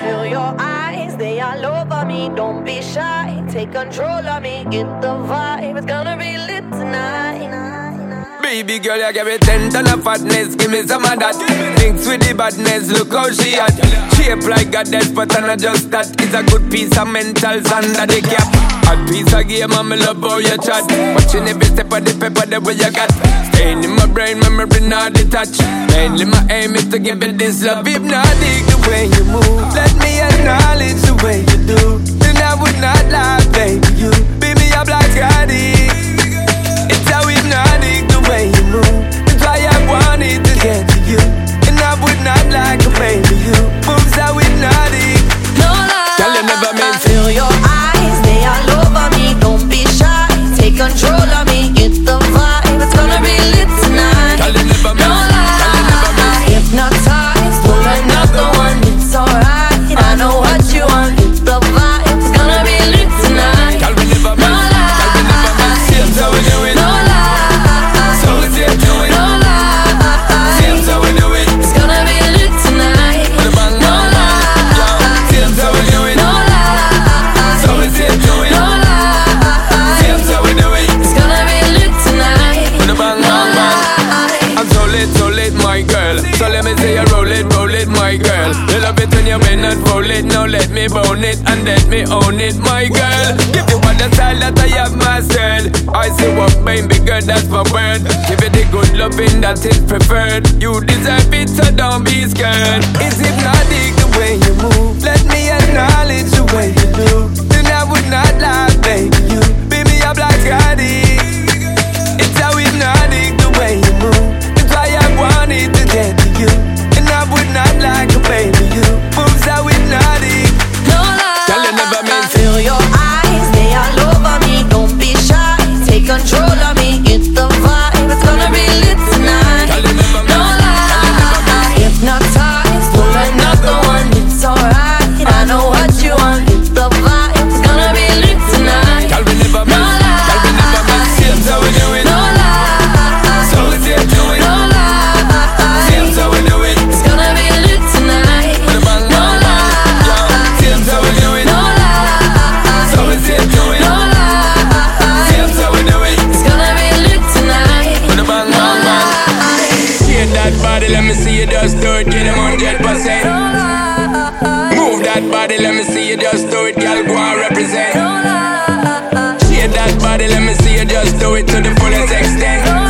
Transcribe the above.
feel your eyes, they all over me. Don't be shy, take control of me. Get the vibe, it's gonna be lit tonight. Baby girl, you give me 10 ton of fatness, give me some of that. Mix with the badness, look how she at. Shape like a death, but I'm not just that. It's a good piece of mentals under the cap. Hot piece of game, and me love how you chat. Watching every step of the pepper, the way you got. Staying in my brain, memory not detached. Mainly my aim is to give it this love. If not, dig the way you move. Let me acknowledge the way you do. Then I would not lie, baby, you beat me up like Scotty. It's how hypnotic the way you move. That's why I wanted to get to you. And I would not like to baby you. Moves how hypnotic. No lie, girl, you never meant to. Feel your eyes, they all over me. Don't be shy, take control of me. Get the vibe, it's gonna be lit tonight. Girl, you never meant. No lie, hypnotized, pull another one. It's alright, I know what you want. Get the vibe, it's gonna be lit tonight. Girl, we never meant. Girl, we never meant. Seems how we do it. No lie, so we see it do it. no lie, Seems how we do it. it's gonna be lit tonight. With a bang, No bang, bang. lie, Seems how we do it. no lie, So we see it do it. no lie, Seems how we do it. it's gonna be lit tonight. With a bang, bang, bang. I'm so lit, my girl. So let me say you roll it, my girl. You love it when you bend and roll it. Now let me bone it and let me own it, my girl. Give you all the style that I have mastered. I say what baby girl, that's my word. Give you the good loving that is preferred. You deserve it, so don't be scared. It's hypnotic the way you move. Let me acknowledge the way you do. Then I would not lie, baby, you beat me up like Scotty. It's how hypnotic the way you move. That's why I wanted to get to you. And I would not like to baby you. Moves how hypnotic. No lie, Girl, you never meant to. feel your eyes, they all over me. Don't be shy, take control of me. Get the vibe, it's gonna be lit tonight. Girl, you never meant. No lie, hypnotized, pull another one. It's alright, I know what you want. Get the vibe, it's gonna be lit tonight. Girl, we never No meant. Girl, we never meant. Seems how we do it. No lie, So we see it do it. no lie, Seems how we do it. it's gonna be lit tonight. With a bang, No bang, bang. lie, Seems how we do it. no lie, So we see it do it. no lie, Seems how we do it. it's gonna be lit tonight. With a bang, bang, bang. Shake that body, let me see you just do it. Get them 100%. Move that body, let me see you just do it. Girl, go and represent. Shake that body, let me see you just do it to the fullest extent.